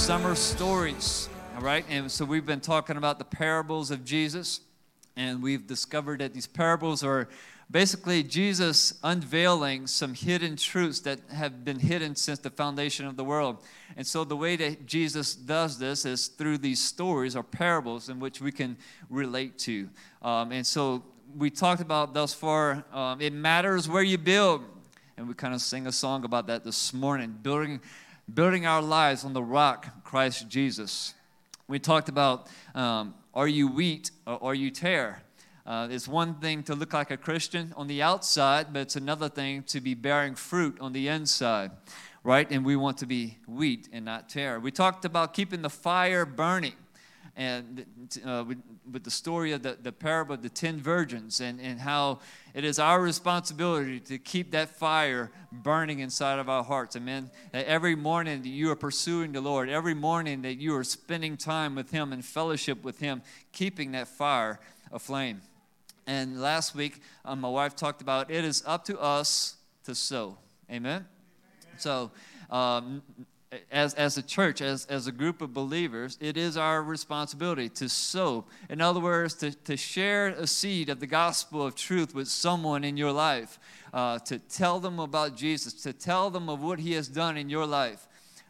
Summer Stories, all right? And so we've been talking about the parables of Jesus, and we've discovered that these parables are basically Jesus unveiling some hidden truths that have been hidden since the foundation of the world. And so the way that Jesus does this is through these stories or parables in which we can relate to. And so we talked about thus far, it matters where you build. And we kind of sang a song about that this morning, building our lives on the rock, Christ Jesus. We talked about, are you wheat or are you tare? It's one thing to look like a Christian on the outside, but it's another thing to be bearing fruit on the inside, right? And we want to be wheat and not tare. We talked about keeping the fire burning, and with the story of the parable of the 10 virgins and how it is our responsibility to keep that fire burning inside of our hearts. Amen. That every morning that you are pursuing the Lord, every morning that you are spending time with Him and fellowship with Him, keeping that fire aflame. And last week, my wife talked about it is up to us to sow. Amen. So, as a church, as a group of believers, it is our responsibility to sow. In other words, to share a seed of the gospel of truth with someone in your life, to tell them about Jesus, to tell them of what He has done in your life.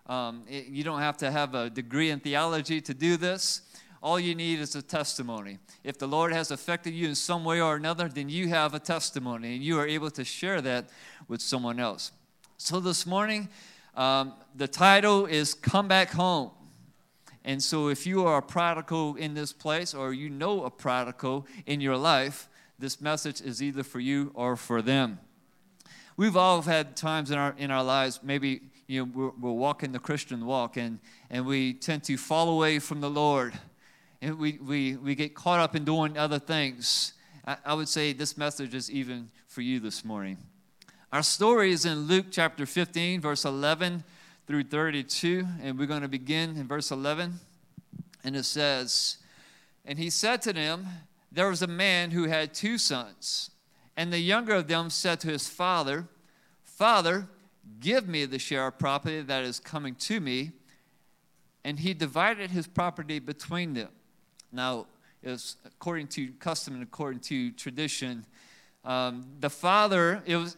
You don't have to have a degree in theology to do this. All you need is a testimony. If the Lord has affected you in some way or another, then you have a testimony, and you are able to share that with someone else. So this morning, the title is Come Back Home. And so if you are a prodigal in this place or you know a prodigal in your life, this message is either for you or for them. We've all had times in our lives, maybe we're walking the Christian walk and we tend to fall away from the Lord. And we get caught up in doing other things. I would say this message is even for you this morning. Our story is in Luke chapter 15, verse 11 through 32, and we're going to begin in verse 11. And it says, "And he said to them, there was a man who had 2 sons. And the younger of them said to his father, Father, give me the share of property that is coming to me. And he divided his property between them." Now, it was according to custom and according to tradition, the father, it was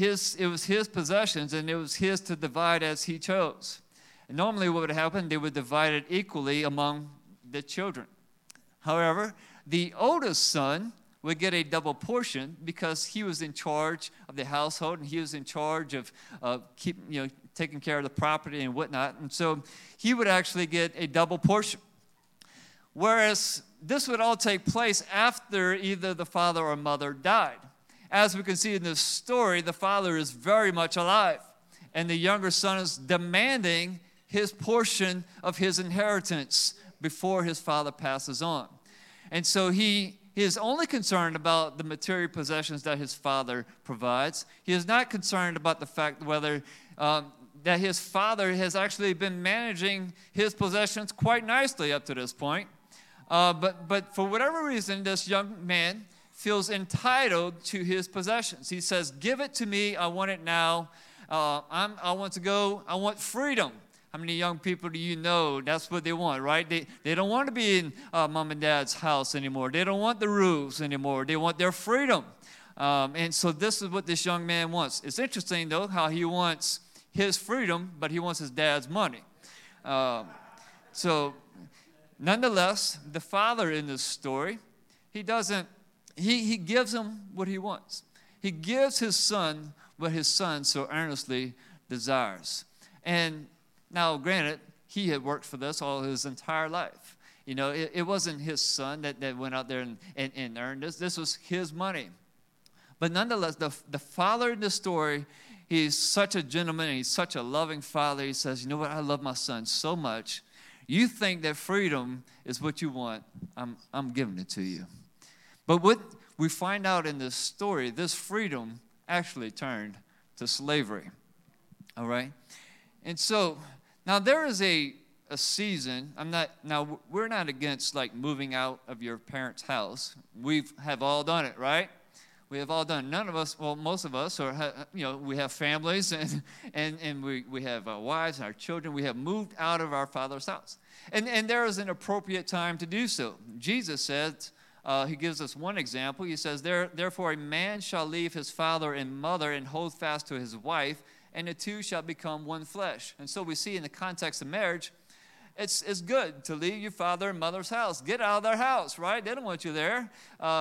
his possessions, and it was his to divide as he chose. And normally what would happen, they would divide it equally among the children. However, the oldest son would get a double portion because he was in charge of the household, and he was in charge of taking care of the property and whatnot. And so he would actually get a double portion. Whereas this would all take place after either the father or mother died. As we can see in this story, the father is very much alive, and the younger son is demanding his portion of his inheritance before his father passes on. And so he is only concerned about the material possessions that his father provides. He is not concerned about the fact whether that his father has actually been managing his possessions quite nicely up to this point. But for whatever reason, this young man feels entitled to his possessions. He says, give it to me. I want it now. I want to go. I want freedom. How many young people do you know that's what they want, right? They don't want to be in mom and dad's house anymore. They don't want the rules anymore. They want their freedom. And so this is what this young man wants. It's interesting, though, how he wants his freedom, but he wants his dad's money. So nonetheless, the father in this story, he gives him what he wants. He gives his son what his son so earnestly desires. And now, granted, he had worked for this all his entire life. It wasn't his son that went out there and earned this. This was his money. But nonetheless, the father in the story, he's such a gentleman, and he's such a loving father. He says, you know what, I love my son so much. You think that freedom is what you want. I'm giving it to you. But what we find out in this story, this freedom actually turned to slavery. All right? And so, now there is a season. We're not against like moving out of your parents' house. We have all done it, right? We have all done it. None of us, well, most of us, we have families and we have our wives and our children. We have moved out of our Father's house. And there is an appropriate time to do so. Jesus said, he gives us one example. He says, therefore a man shall leave his father and mother and hold fast to his wife, and the two shall become one flesh. And so we see in the context of marriage, it's good to leave your father and mother's house. Get out of their house, right? They don't want you there.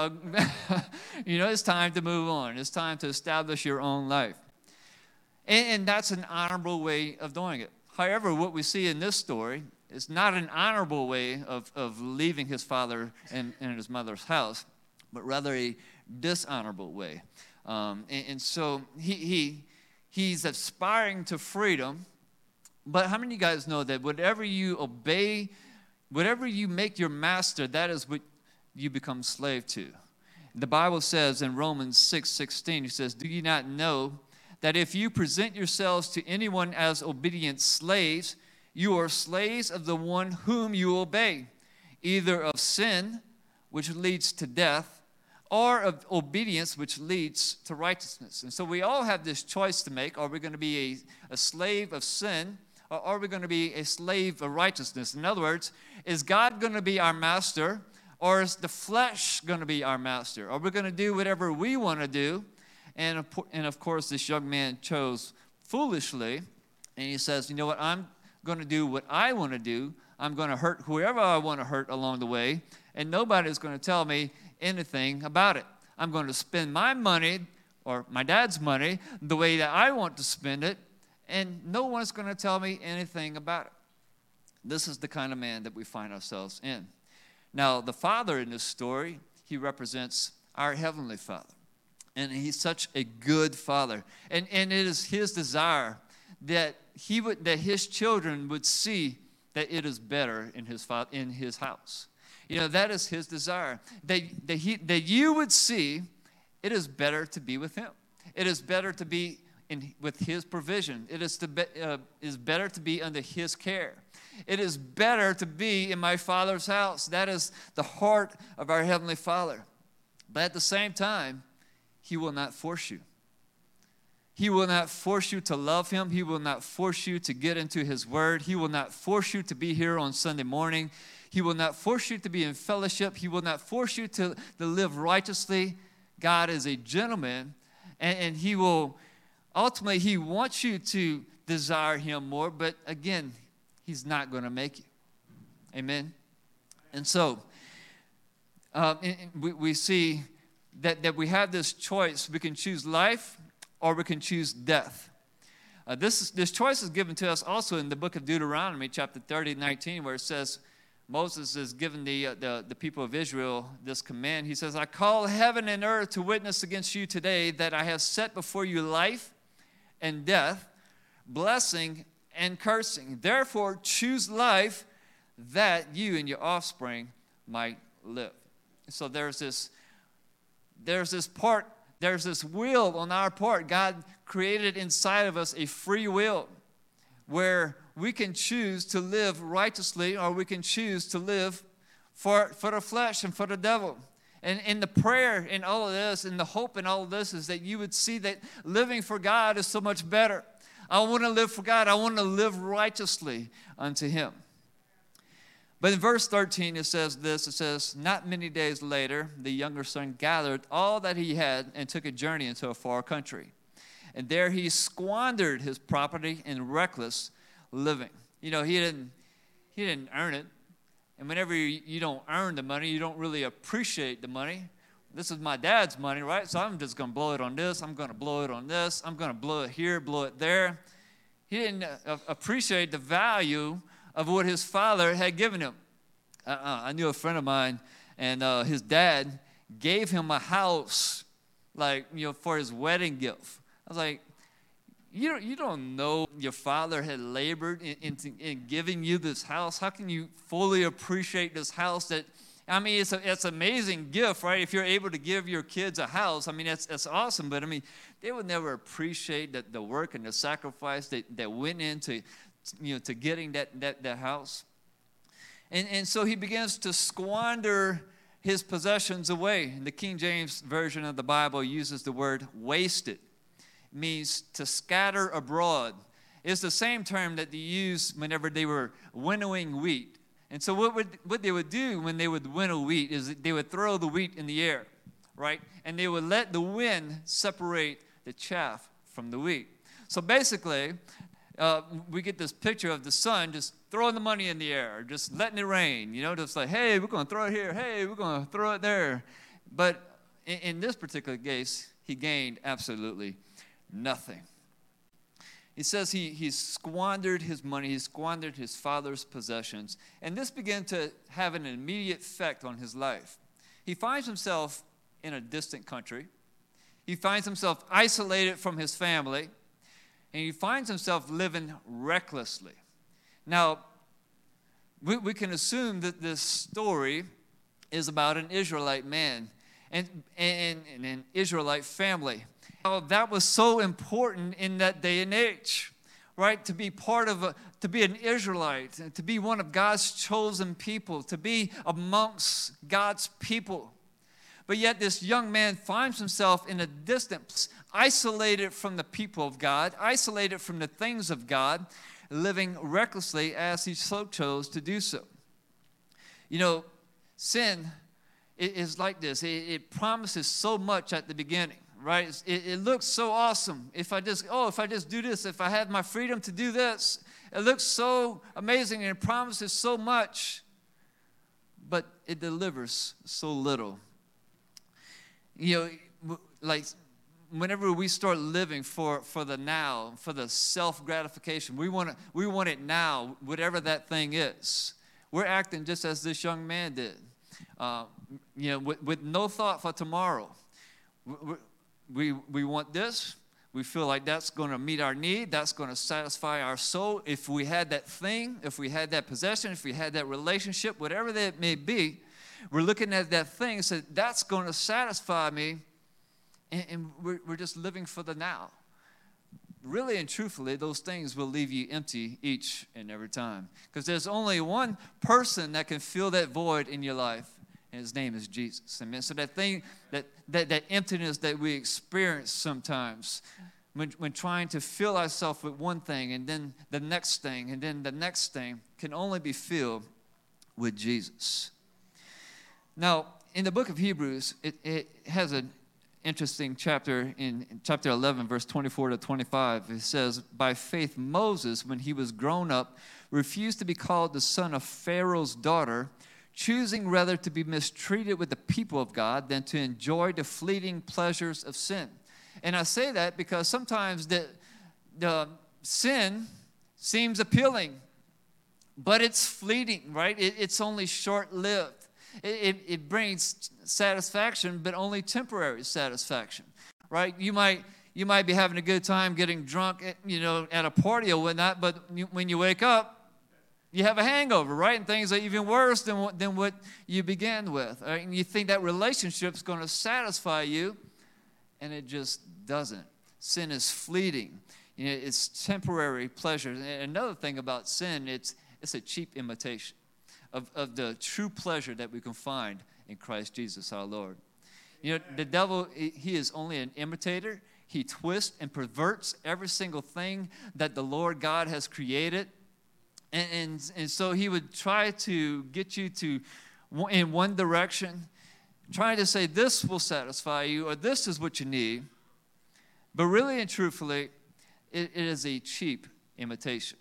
It's time to move on. It's time to establish your own life. And that's an honorable way of doing it. However, what we see in this story is not an honorable way of leaving his father and his mother's house, but rather a dishonorable way. So he's aspiring to freedom. But how many of you guys know that whatever you obey, whatever you make your master, that is what you become slave to? The Bible says in Romans 6:16, it says, do you not know that if you present yourselves to anyone as obedient slaves, you are slaves of the one whom you obey, either of sin, which leads to death, or of obedience, which leads to righteousness. And so we all have this choice to make. Are we going to be a slave of sin, or are we going to be a slave of righteousness? In other words, is God going to be our master, or is the flesh going to be our master? Are we going to do whatever we want to do? And of course, this young man chose foolishly, and he says, you know what, I'm going to do what I want to do. I'm going to hurt whoever I want to hurt along the way, and nobody's going to tell me anything about it. I'm going to spend my money, or my dad's money, the way that I want to spend it, and no one's going to tell me anything about it. This is the kind of man that we find ourselves in. Now, the father in this story, he represents our Heavenly Father. And he's such a good father. And it is his desire that his children would see that it is better in his house. That is his desire. That you would see it is better to be with him. It is better to be with his provision. It is better to be under his care. It is better to be in my Father's house. That is the heart of our Heavenly Father. But at the same time, he will not force you. He will not force you to love him. He will not force you to get into his word. He will not force you to be here on Sunday morning. He will not force you to be in fellowship. He will not force you to live righteously. God is a gentleman, and he will... Ultimately, he wants you to desire him more, but again, he's not going to make you. Amen? And so, we see that we have this choice. We can choose life or we can choose death. This choice is given to us also in the book of Deuteronomy, chapter 30:19, where it says, Moses is giving the people of Israel this command. He says, I call heaven and earth to witness against you today that I have set before you life and death, blessing and cursing. Therefore, choose life that you and your offspring might live. So there's this will on our part. God created inside of us a free will where we can choose to live righteously or we can choose to live for the flesh and for the devil. And in the prayer in all of this, and the hope in all of this is that you would see that living for God is so much better. I want to live for God. I want to live righteously unto him. But in verse 13 it says this, it says, not many days later, the younger son gathered all that he had and took a journey into a far country. And there he squandered his property in reckless living. He didn't earn it. And whenever you don't earn the money, you don't really appreciate the money. This is my dad's money, right? So I'm just going to blow it on this. I'm going to blow it on this. I'm going to blow it here, blow it there. He didn't appreciate the value of what his father had given him. I knew a friend of mine, and his dad gave him a house, for his wedding gift. I was like, you don't know your father had labored in giving you this house. How can you fully appreciate this house? It's an amazing gift, right? If you're able to give your kids a house, that's awesome. But they would never appreciate the work and the sacrifice that went into, to getting that house. And so he begins to squander his possessions away. And the King James Version of the Bible uses the word wasted. It means to scatter abroad. It's the same term that they used whenever they were winnowing wheat. And so what they would do when they would winnow wheat is they would throw the wheat in the air, right? And they would let the wind separate the chaff from the wheat. So basically, we get this picture of the son just throwing the money in the air, just letting it rain, just like, hey, we're going to throw it here. Hey, we're going to throw it there. But in this particular case, he gained absolutely nothing. He says he squandered his money, he squandered his father's possessions, and this began to have an immediate effect on his life. He finds himself in a distant country. He finds himself isolated from his family, and he finds himself living recklessly. Now, we can assume that this story is about an Israelite man and an Israelite family. That was so important in that day and age, right? To be to be an Israelite, to be one of God's chosen people, to be amongst God's people. But yet this young man finds himself in a distant place, isolated from the people of God, isolated from the things of God, living recklessly as he so chose to do so. Sin is like this. It promises so much at the beginning. Right? It looks so awesome. If I just do this, if I have my freedom to do this, it looks so amazing and it promises so much, but it delivers so little. Like whenever we start living for the now, for the self-gratification, we want it now, whatever that thing is. We're acting just as this young man did, with no thought for tomorrow. We want this. We feel like that's going to meet our need. That's going to satisfy our soul. If we had that thing, if we had that possession, if we had that relationship, whatever that may be, we're looking at that thing and say, that's going to satisfy me. And we're just living for the now. Really and truthfully, those things will leave you empty each and every time. Because there's only one person that can fill that void in your life. And his name is Jesus. Amen. So that thing, that emptiness that we experience sometimes when trying to fill ourselves with one thing and then the next thing and then the next thing can only be filled with Jesus. Now, in the book of Hebrews, it has an interesting chapter in chapter 11, verse 24 to 25. It says, by faith Moses, when he was grown up, refused to be called the son of Pharaoh's daughter, choosing rather to be mistreated with the people of God than to enjoy the fleeting pleasures of sin. And I say that because sometimes the sin seems appealing, but it's fleeting, right? It's only short-lived. It brings satisfaction, but only temporary satisfaction, right? You might be having a good time getting drunk, at a party or whatnot, but when you wake up, you have a hangover, right? And things are even worse than what you began with. Right? And you think that relationship's going to satisfy you, and it just doesn't. Sin is fleeting. It's temporary pleasure. And another thing about sin, it's a cheap imitation of the true pleasure that we can find in Christ Jesus our Lord. The devil, he is only an imitator. He twists and perverts every single thing that the Lord God has created. And so he would try to get you in one direction, trying to say this will satisfy you or this is what you need. But really and truthfully, it is a cheap imitation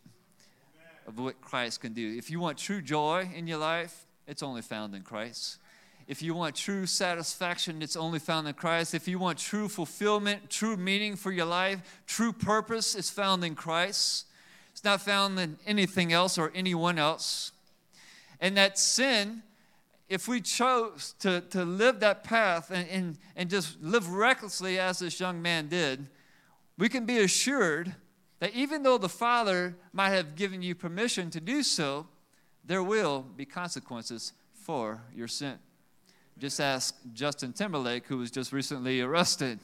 of what Christ can do. If you want true joy in your life, it's only found in Christ. If you want true satisfaction, it's only found in Christ. If you want true fulfillment, true meaning for your life, true purpose, it's found in Christ. It's not found in anything else or anyone else. And that sin, if we chose to live that path and just live recklessly as this young man did, we can be assured that even though the Father might have given you permission to do so, there will be consequences for your sin. Just ask Justin Timberlake, who was just recently arrested,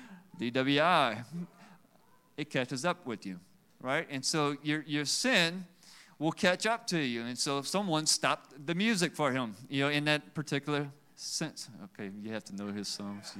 DWI. It catches up with you. Right? And so your sin will catch up to you. And so if someone stopped the music for him, in that particular Since, okay, you have to know his songs.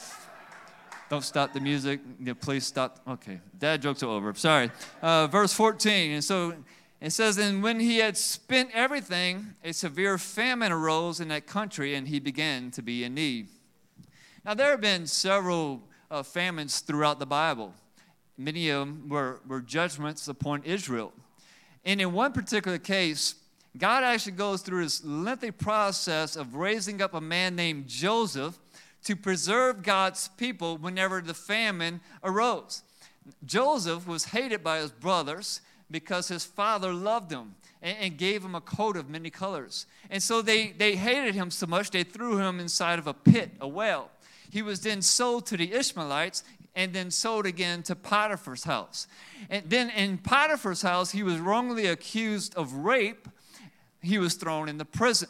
Don't stop the music. Please stop. Okay, dad jokes are over. Sorry. Verse 14. And so it says, and when he had spent everything, a severe famine arose in that country, and he began to be in need. Now, there have been several famines throughout the Bible. Many of them were judgments upon Israel. And in one particular case, God actually goes through this lengthy process of raising up a man named Joseph to preserve God's people whenever the famine arose. Joseph was hated by his brothers because his father loved him and gave him a coat of many colors. And so they hated him so much, they threw him inside of a pit, a well. He was then sold to the Ishmaelites and then sold again to Potiphar's house. And then in Potiphar's house, he was wrongly accused of rape. He was thrown into prison.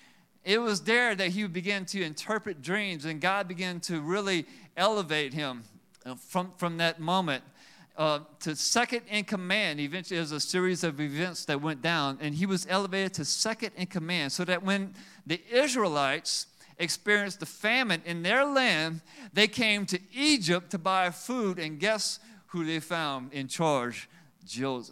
It was there that he began to interpret dreams, and God began to really elevate him from that moment to second in command. Eventually, there was a series of events that went down, and he was elevated to second in command, so that when the Israelites experienced the famine in their land, they came to Egypt to buy food, and guess who they found in charge? Joseph.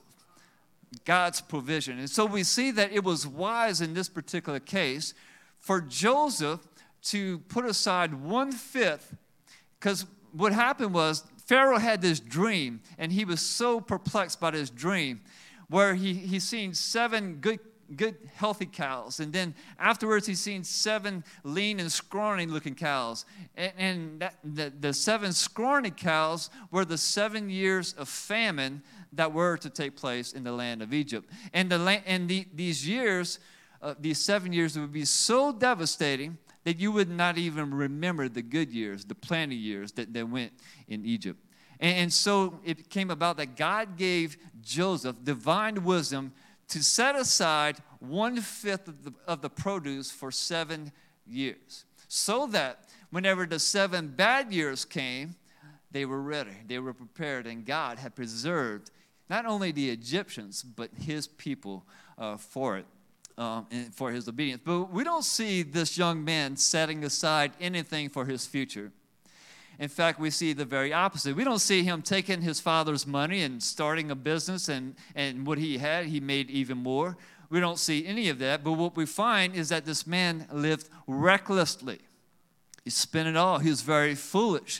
God's provision. And so we see that it was wise in this particular case for Joseph to put aside 1/5, because what happened was Pharaoh had this dream, and he was so perplexed by this dream, where he seen 7 good healthy cows, and then afterwards he seen 7 lean and scrawny looking cows, and the 7 scrawny cows were the 7 years of famine that were to take place in the land of Egypt. And these years, these 7 years would be so devastating that you would not even remember the good years, the plenty years that went in Egypt. And so it came about that God gave Joseph divine wisdom to set aside 1/5 of the produce for 7 years, so that whenever the 7 bad years came, they were ready, they were prepared, and God had preserved not only the Egyptians, but his people for it, and for his obedience. But we don't see this young man setting aside anything for his future. In fact, we see the very opposite. We don't see him taking his father's money and starting a business, and what he had, he made even more. We don't see any of that. But what we find is that this man lived recklessly. He spent it all. He was very foolish.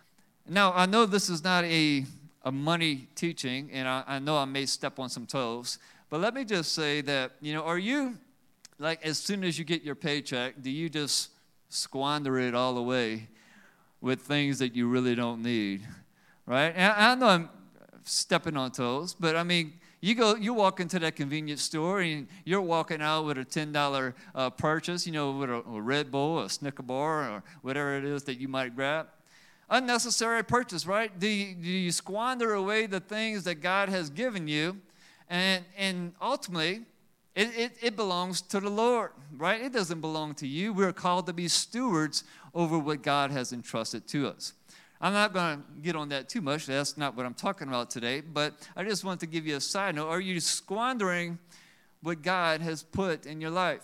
Now, I know this is not a money teaching, and I know I may step on some toes, but let me just say that, are you, like, as soon as you get your paycheck, do you just squander it all away with things that you really don't need, right? And I know I'm stepping on toes, but I mean, you walk into that convenience store and you're walking out with a $10 purchase, with a Red Bull, a Snicker bar, or whatever it is that you might grab. Unnecessary purchase, right? Do you squander away the things that God has given you? And ultimately, it belongs to the Lord, right? It doesn't belong to you. We're called to be stewards over what God has entrusted to us. I'm not going to get on that too much. That's not what I'm talking about today. But I just want to give you a side note. Are you squandering what God has put in your life?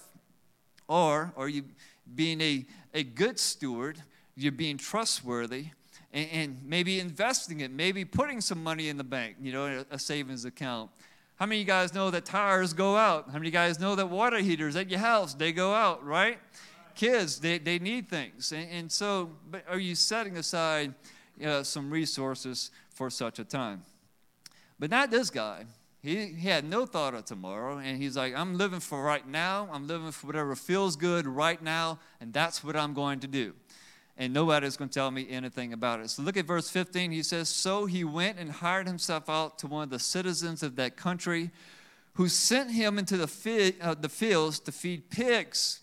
Or are you being a good steward? You're being trustworthy and maybe investing it, maybe putting some money in the bank, a savings account. How many of you guys know that tires go out? How many of you guys know that water heaters at your house, they go out, right? Kids, they need things. And so, but are you setting aside some resources for such a time? But not this guy. He had no thought of tomorrow, and he's like, I'm living for right now. I'm living for whatever feels good right now, and that's what I'm going to do. And nobody's going to tell me anything about it. So look at verse 15. He says, so he went and hired himself out to one of the citizens of that country, who sent him into the fields to feed pigs.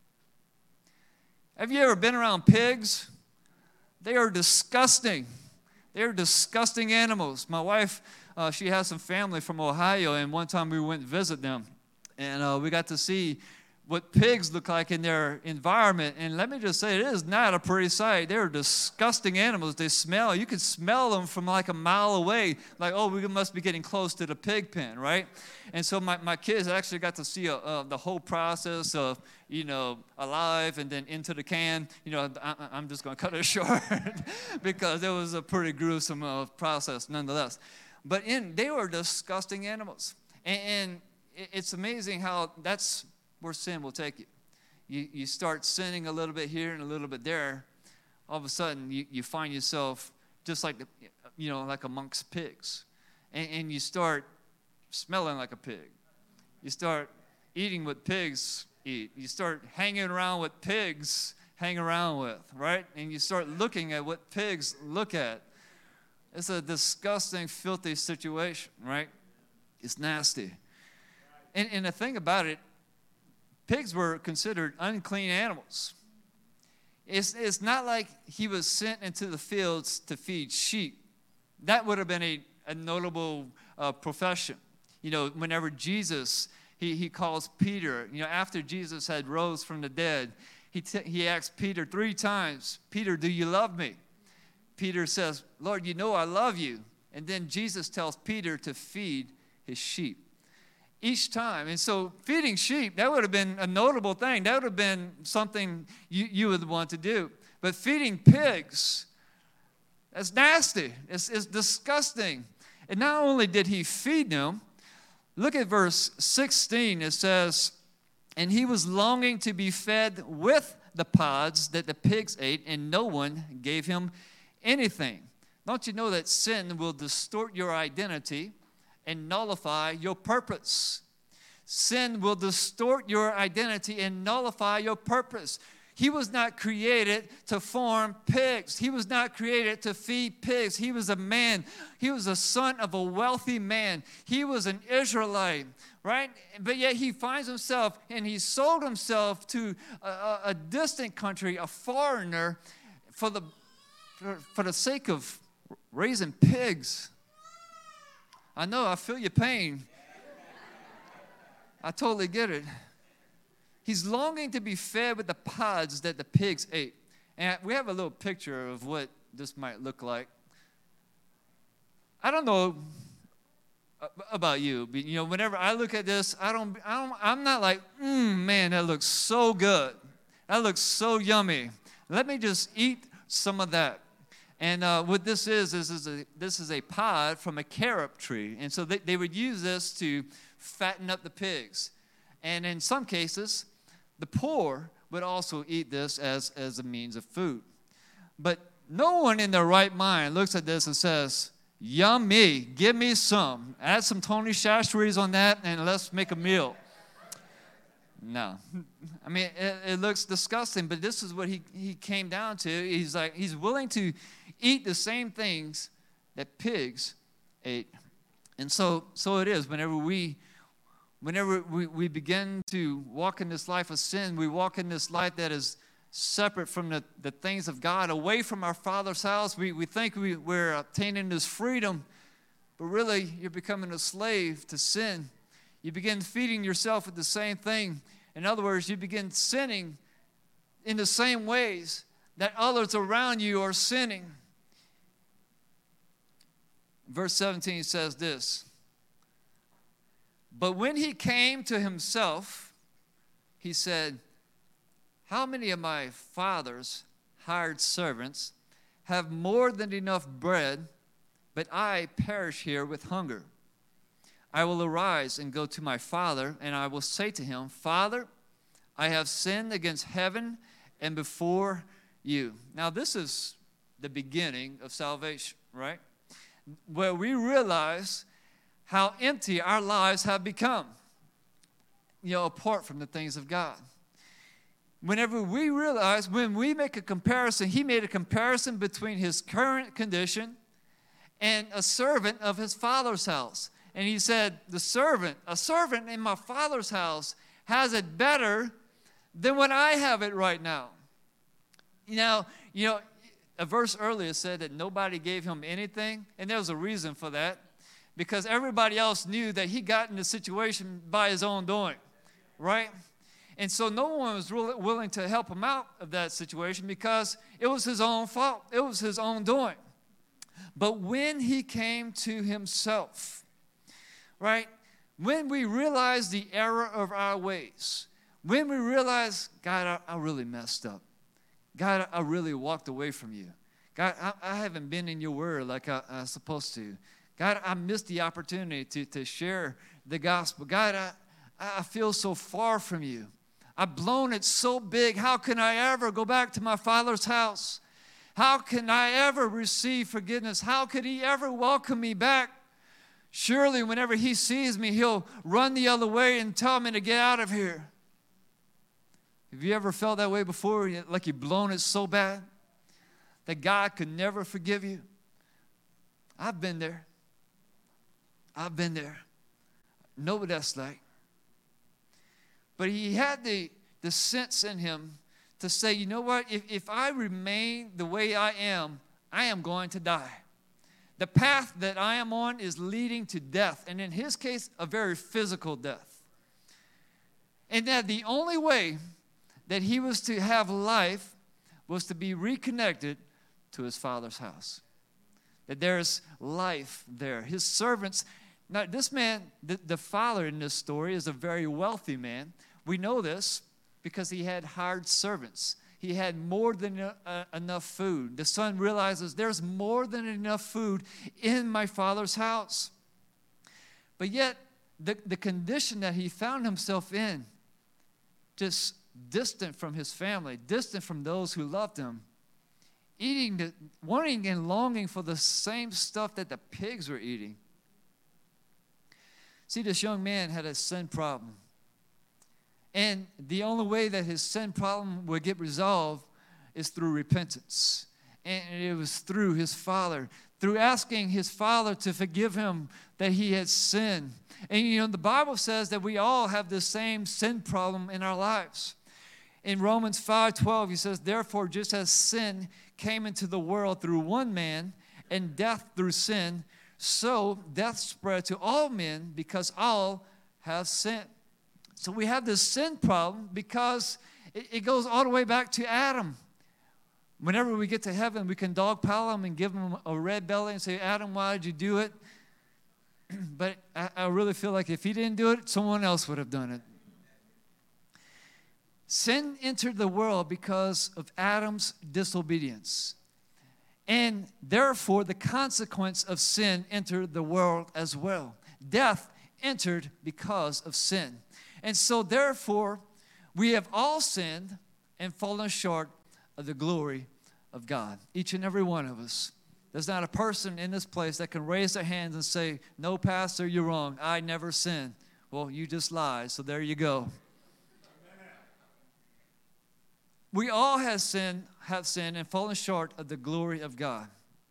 Have you ever been around pigs? They are disgusting. They're disgusting animals. My wife, she has some family from Ohio, and one time we went to visit them, and we got to see what pigs look like in their environment. And let me just say, it is not a pretty sight. They're disgusting animals. They smell. You can smell them from like a mile away. Like, oh, we must be getting close to the pig pen, right? And so my kids actually got to see the whole process of, alive and then into the can. I'm just going to cut it short because it was a pretty gruesome process nonetheless. But they were disgusting animals. And it's amazing how that's where sin will take you. You start sinning a little bit here and a little bit there. All of a sudden, you find yourself just like, like amongst pigs. And you start smelling like a pig. You start eating what pigs eat. You start hanging around what pigs hang around with, right? And you start looking at what pigs look at. It's a disgusting, filthy situation, right? It's nasty. And the thing about it, pigs were considered unclean animals. It's not like he was sent into the fields to feed sheep. That would have been a notable profession. Whenever Jesus, he calls Peter, after Jesus had rose from the dead, he asked Peter 3 times, Peter, do you love me? Peter says, Lord, I love you. And then Jesus tells Peter to feed his sheep. Each time. And so feeding sheep, that would have been a notable thing. That would have been something you would want to do. But feeding pigs, that's nasty. It's disgusting. And not only did he feed them, look at verse 16. It says, and he was longing to be fed with the pods that the pigs ate, and no one gave him anything. Don't you know that sin will distort your identity and nullify your purpose? Sin will distort your identity and nullify your purpose. He was not created to farm pigs. He was not created to feed pigs. He was a man. He was a son of a wealthy man. He was an Israelite, right? But yet he finds himself, and he sold himself to a distant country, a foreigner, for the sake of raising pigs. I know, I feel your pain. I totally get it. He's longing to be fed with the pods that the pigs ate. And we have a little picture of what this might look like. I don't know about you, but whenever I look at this, I'm not like, man, that looks so good. That looks so yummy. Let me just eat some of that. And what this is a pod from a carob tree. And so they would use this to fatten up the pigs. And in some cases, the poor would also eat this as a means of food. But no one in their right mind looks at this and says, yummy, give me some. Add some Tony Chachere's on that and let's make a meal. No. I mean, it looks disgusting, but this is what he came down to. He's willing to eat the same things that pigs ate. And so it is. Whenever we begin to walk in this life of sin, we walk in this life that is separate from the things of God, away from our Father's house. We think we're obtaining this freedom, but really you're becoming a slave to sin. You begin feeding yourself with the same thing. In other words, you begin sinning in the same ways that others around you are sinning. Verse 17 says this, but when he came to himself, he said, how many of my father's hired servants have more than enough bread, but I perish here with hunger? I will arise and go to my father, and I will say to him, Father, I have sinned against heaven and before you. Now, this is the beginning of salvation, right? Where we realize how empty our lives have become, apart from the things of God. Whenever we realize, when we make a comparison, he made a comparison between his current condition and a servant of his father's house. And he said, a servant in my father's house has it better than what I have it right now. A verse earlier said that nobody gave him anything, and there was a reason for that, because everybody else knew that he got in the situation by his own doing, right? And so no one was really willing to help him out of that situation because it was his own fault. It was his own doing. But when he came to himself, right, when we realize the error of our ways, when we realize, God, I really messed up. God, I really walked away from you. God, I haven't been in your word like I was supposed to. God, I missed the opportunity to share the gospel. God, I feel so far from you. I've blown it so big. How can I ever go back to my Father's house? How can I ever receive forgiveness? How could he ever welcome me back? Surely whenever he sees me, he'll run the other way and tell me to get out of here. Have you ever felt that way before, like you've blown it so bad that God could never forgive you? I've been there. I've been there. Know what that's like. But he had the sense in him to say, you know what? If I remain the way I am going to die. The path that I am on is leading to death. And in his case, a very physical death. And that the only way that he was to have life was to be reconnected to his Father's house. That there's life there. His servants, now this man, the father in this story is a very wealthy man. We know this because he had hired servants. He had more than enough food. The son realizes there's more than enough food in my Father's house. But yet, the condition that he found himself in, just distant from his family, distant from those who loved him, wanting and longing for the same stuff that the pigs were eating. See, this young man had a sin problem. And the only way that his sin problem would get resolved is through repentance. And it was through his father, through asking his father to forgive him that he had sinned. And you know, the Bible says that we all have the same sin problem in our lives. In Romans 5:12, he says, therefore, just as sin came into the world through one man, and death through sin, so death spread to all men because all have sinned. So we have this sin problem because it goes all the way back to Adam. Whenever we get to heaven, we can dogpile him and give him a red belly and say, Adam, why did you do it? But I really feel like if he didn't do it, someone else would have done it. Sin entered the world because of Adam's disobedience. And therefore, the consequence of sin entered the world as well. Death entered because of sin. And so, therefore, we have all sinned and fallen short of the glory of God. Each and every one of us. There's not a person in this place that can raise their hands and say, no, Pastor, you're wrong. I never sinned. Well, you just lied, so there you go. We all have sinned and fallen short of the glory of God.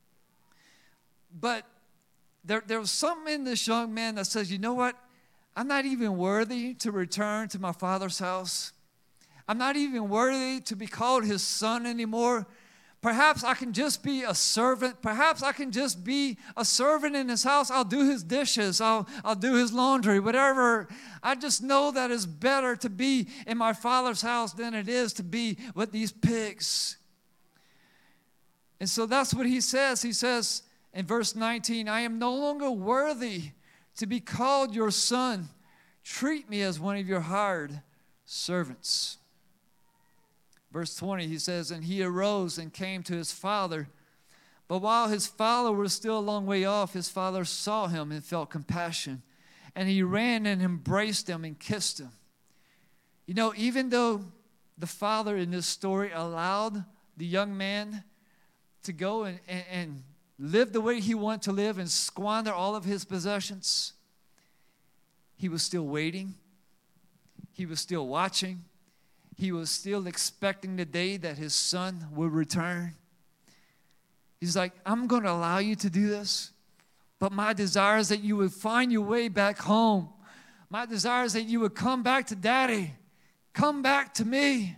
But there was something in this young man that says, you know what? I'm not even worthy to return to my Father's house. I'm not even worthy to be called his son anymore. Perhaps I can just be a servant. Perhaps I can just be a servant in his house. I'll do his dishes. I'll do his laundry, whatever. I just know that it's better to be in my Father's house than it is to be with these pigs. And so that's what he says. He says in verse 19, I am no longer worthy to be called your son. Treat me as one of your hired servants. Verse 20, he says, and he arose and came to his father. But while his father was still a long way off, his father saw him and felt compassion. And he ran and embraced him and kissed him. You know, even though the father in this story allowed the young man to go and live the way he wanted to live and squander all of his possessions, he was still waiting. He was still watching. He was still expecting the day that his son would return. He's like, I'm going to allow you to do this, but my desire is that you would find your way back home. My desire is that you would come back to Daddy. Come back to me.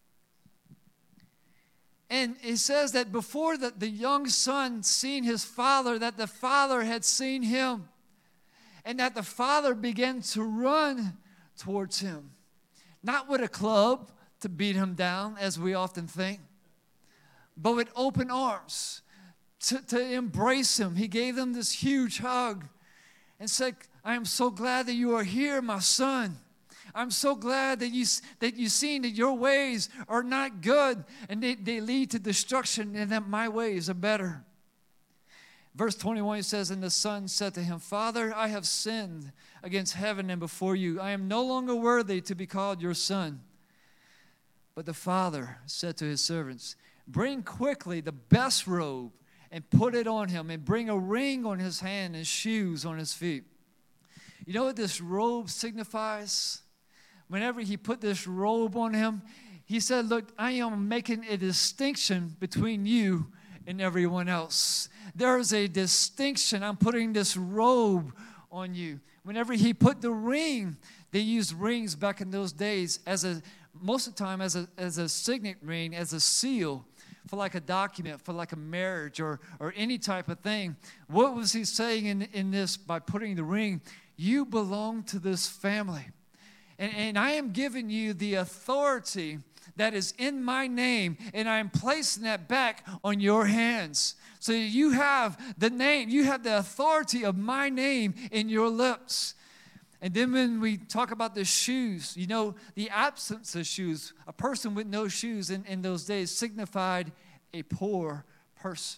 And it says that before the young son seen his father, that the father had seen him, and that the father began to run towards him. not with a club to beat him down, as we often think, but with open arms to embrace him. He gave them this huge hug and said, I am so glad that you are here, my son. I'm so glad that you've seen that your ways are not good and they lead to destruction, and that my ways are better. Verse 21, it says, and the son said to him, Father, I have sinned against heaven and before you. I am no longer worthy to be called your son. But the father said to his servants, bring quickly the best robe and put it on him, and bring a ring on his hand and shoes on his feet. You know what this robe signifies? Whenever he put this robe on him, he said, look, I am making a distinction between you and everyone else. There is a distinction. I'm putting this robe on you. Whenever he put the ring, they used rings back in those days most of the time as a signet ring, as a seal for like a document, for like a marriage or any type of thing. What was he saying in this by putting the ring? You belong to this family. And I am giving you the authority that is in my name, and I am placing that back on your hands. So you have the name, you have the authority of my name in your lips. And then when we talk about the shoes, you know, the absence of shoes, a person with no shoes in those days signified a poor person.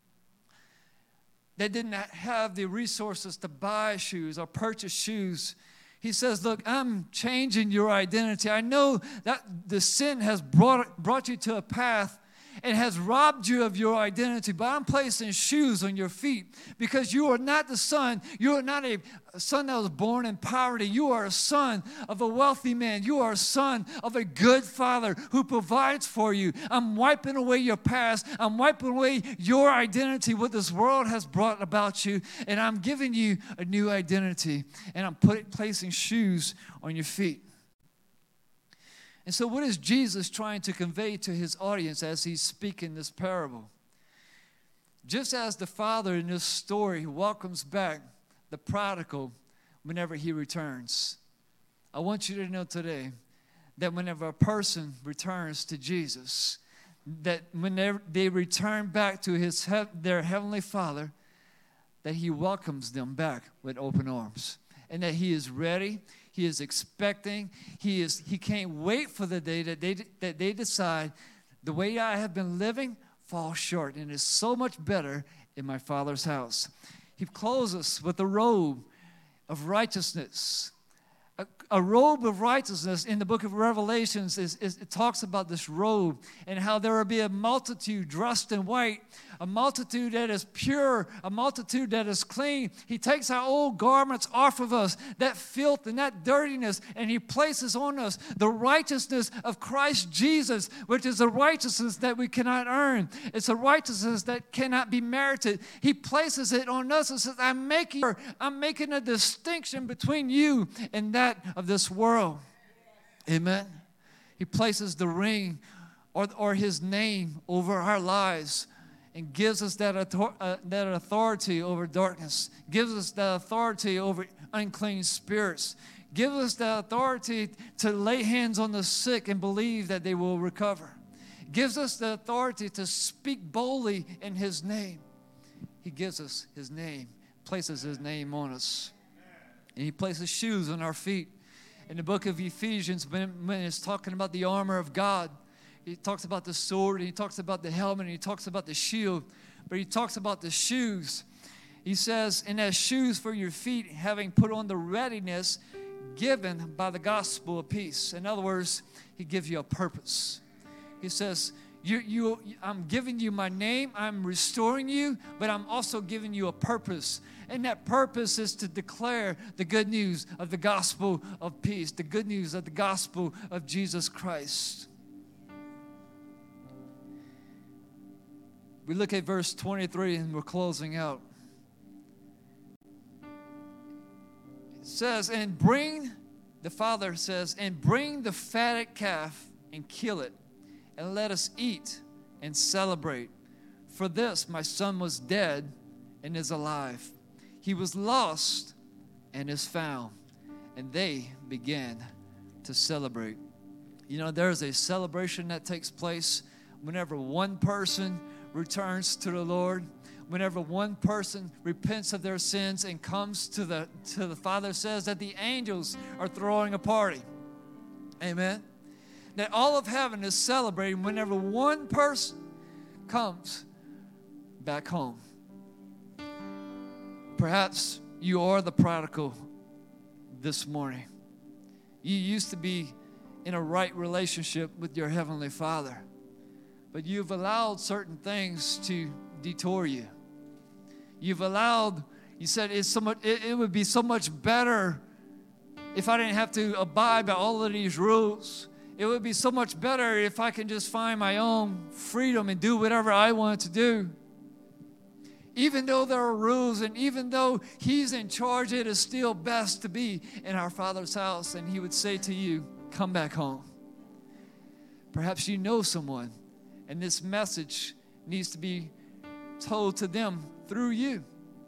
They didn't have the resources to buy shoes or purchase shoes. He says, look, I'm changing your identity. I know that the sin has brought you to a path and has robbed you of your identity, but I'm placing shoes on your feet because you are not the son. You are not a son that was born in poverty. You are a son of a wealthy man. You are a son of a good father who provides for you. I'm wiping away your past. I'm wiping away your identity, what this world has brought about you, and I'm giving you a new identity, and I'm placing shoes on your feet. And so what is Jesus trying to convey to his audience as he's speaking this parable? Just as the father in this story welcomes back the prodigal whenever he returns, I want you to know today that whenever a person returns to Jesus, that whenever they return back to their heavenly Father, that he welcomes them back with open arms, and that he is ready. He is expecting. He can't wait for the day that they decide the way I have been living falls short and is so much better in my Father's house. He clothes us with a robe of righteousness. A robe of righteousness in the book of Revelations, it talks about this robe and how there will be a multitude dressed in white, a multitude that is pure, a multitude that is clean. He takes our old garments off of us, that filth and that dirtiness, and he places on us the righteousness of Christ Jesus, which is a righteousness that we cannot earn. It's a righteousness that cannot be merited. He places it on us and says, I'm making a distinction between you and that of this world. Amen. He places the ring or his name over our lives and gives us that authority over darkness, gives us that authority over unclean spirits, gives us the authority to lay hands on the sick and believe that they will recover, gives us the authority to speak boldly in his name. He gives us his name, places his name on us, and he places shoes on our feet. In the book of Ephesians, when it's talking about the armor of God, he talks about the sword, and he talks about the helmet, and he talks about the shield, but he talks about the shoes. He says, and as shoes for your feet, having put on the readiness given by the gospel of peace. In other words, he gives you a purpose. He says, I'm giving you my name, I'm restoring you, but I'm also giving you a purpose. And that purpose is to declare the good news of the gospel of peace, the good news of the gospel of Jesus Christ. We look at verse 23 and we're closing out. It says, the father says, and bring the fatted calf and kill it, and let us eat and celebrate. For this my son was dead and is alive. He was lost and is found. And they began to celebrate. You know, there's a celebration that takes place whenever one person returns to the Lord, whenever one person repents of their sins and comes to the Father, says that the angels are throwing a party. Amen. That all of heaven is celebrating whenever one person comes back home. Perhaps you are the prodigal this morning. You used to be in a right relationship with your Heavenly Father, but you've allowed certain things to detour you. You've allowed, you said it would be so much better if I didn't have to abide by all of these rules. It would be so much better if I can just find my own freedom and do whatever I want to do. Even though there are rules and even though He's in charge, it is still best to be in our Father's house. And He would say to you, come back home. Perhaps you know someone, and this message needs to be told to them through you,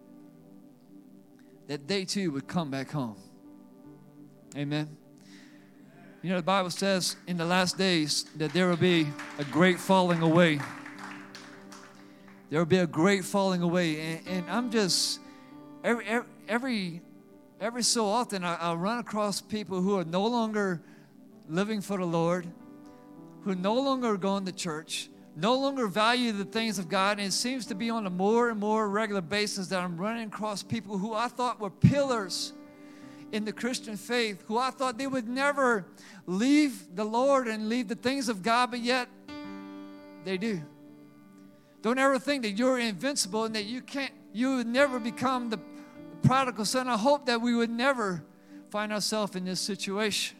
that they too would come back home. Amen. You know, the Bible says in the last days that there will be a great falling away. There will be a great falling away. And I'm just, every so often, I run across people who are no longer living for the Lord, who no longer going to church, no longer value the things of God. And it seems to be on a more and more regular basis that I'm running across people who I thought were pillars in the Christian faith, who I thought they would never leave the Lord and leave the things of God, but yet they do. Don't ever think that you're invincible and that you would never become the prodigal son. I hope that we would never find ourselves in this situation.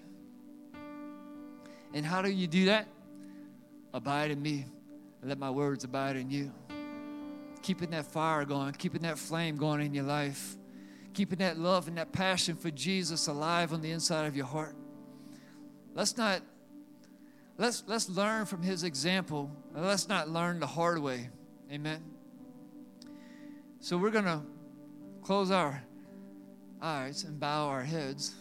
And how do you do that? Abide in me and let my words abide in you. Keeping that fire going, keeping that flame going in your life, keeping that love and that passion for Jesus alive on the inside of your heart. Let's learn from His example, and let's not learn the hard way. Amen. So we're going to close our eyes and bow our heads.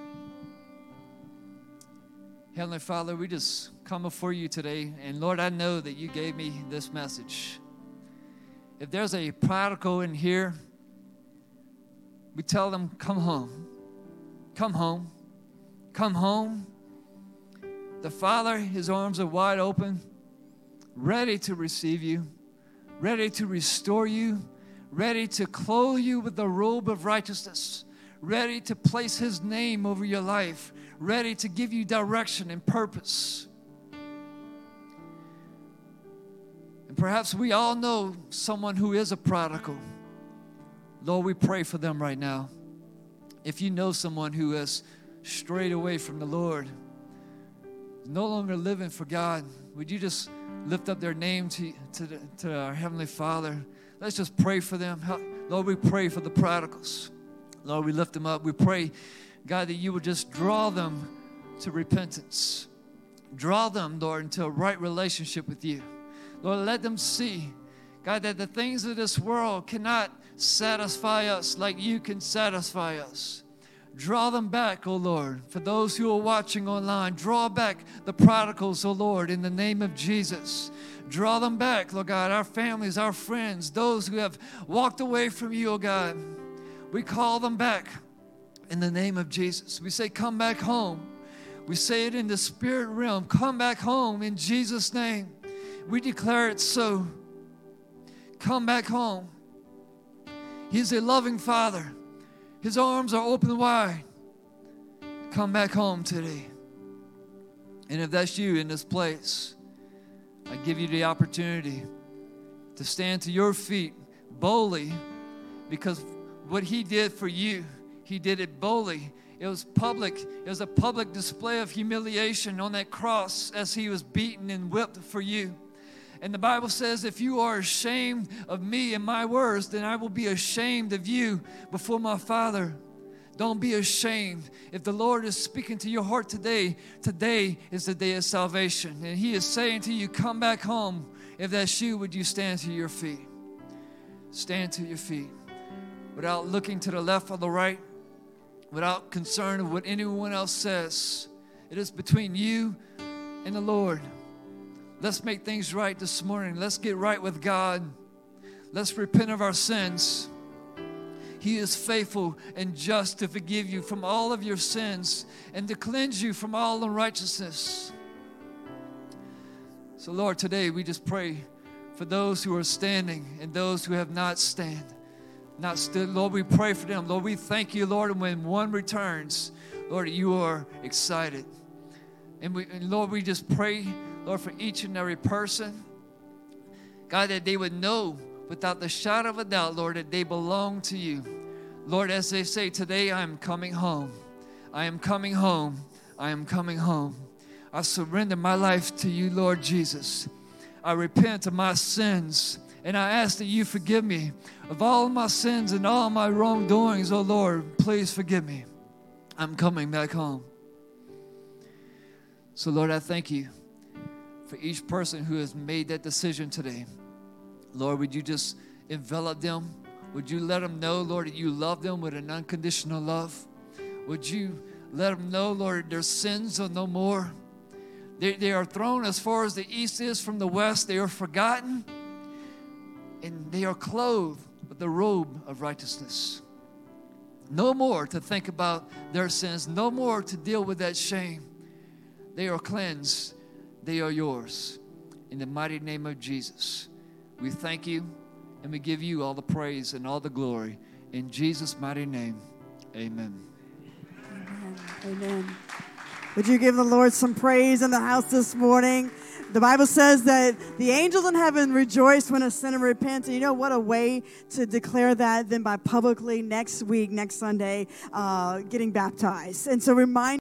Heavenly Father, we just come before you today, and Lord, I know that you gave me this message. If there's a prodigal in here, we tell them, come home. Come home. Come home. The Father, His arms are wide open, ready to receive you, ready to restore you, ready to clothe you with the robe of righteousness, ready to place His name over your life, ready to give you direction and purpose. And perhaps we all know someone who is a prodigal. Lord, we pray for them right now. If you know someone who has strayed away from the Lord, no longer living for God, would you just lift up their name to our Heavenly Father? Let's just pray for them. Lord, we pray for the prodigals. Lord, we lift them up. We pray, God, that you would just draw them to repentance. Draw them, Lord, into a right relationship with you. Lord, let them see, God, that the things of this world cannot satisfy us like you can satisfy us. Draw them back, O Lord. For those who are watching online, draw back the prodigals, O Lord, in the name of Jesus. Draw them back, Lord God, our families, our friends, those who have walked away from you, O God. We call them back in the name of Jesus. We say, come back home. We say it in the spirit realm. Come back home in Jesus' name. We declare it so. Come back home. He's a loving Father. His arms are open wide. Come back home today. And if that's you in this place, I give you the opportunity to stand to your feet boldly, because what He did for you, He did it boldly. It was public. It was a public display of humiliation on that cross as He was beaten and whipped for you. And the Bible says, if you are ashamed of me and my words, then I will be ashamed of you before my Father. Don't be ashamed. If the Lord is speaking to your heart today, today is the day of salvation. And He is saying to you, come back home. If that's you, would you stand to your feet? Stand to your feet. Without looking to the left or the right, without concern of what anyone else says. It is between you in the Lord. Let's make things right this morning. Let's get right with God. Let's repent of our sins. He is faithful and just to forgive you from all of your sins and to cleanse you from all unrighteousness. So, Lord, today we just pray for those who are standing and those who have not stood. Lord, we pray for them. Lord, we thank you, Lord, and when one returns, Lord, you are excited. And Lord, we just pray, Lord, for each and every person, God, that they would know without the shadow of a doubt, Lord, that they belong to you. Lord, as they say, today I am coming home. I am coming home. I am coming home. I surrender my life to you, Lord Jesus. I repent of my sins, and I ask that you forgive me of all my sins and all my wrongdoings. Oh, Lord, please forgive me. I'm coming back home. So, Lord, I thank you for each person who has made that decision today. Lord, would you just envelop them? Would you let them know, Lord, that you love them with an unconditional love? Would you let them know, Lord, their sins are no more? They are thrown as far as the east is from the west. They are forgotten, and they are clothed with the robe of righteousness. No more to think about their sins. No more to deal with that shame. They are cleansed. They are yours. In the mighty name of Jesus, we thank you, and we give you all the praise and all the glory. In Jesus' mighty name, amen. Amen. Amen. Would you give the Lord some praise in the house this morning? The Bible says that the angels in heaven rejoice when a sinner repents. And you know what a way to declare that than by publicly next week, next Sunday, getting baptized. And so remind